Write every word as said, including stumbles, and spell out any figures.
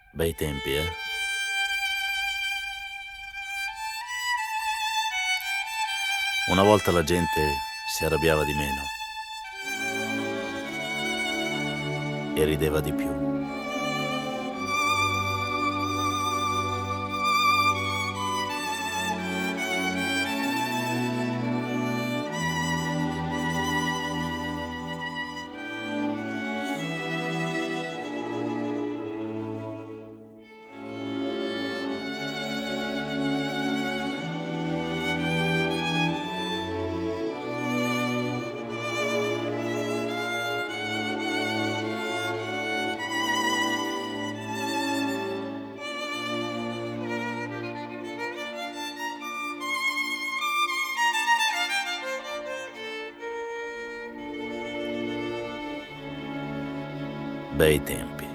Bei tempi, eh? Una volta la gente si arrabbiava di meno e rideva di più. Bei tempi.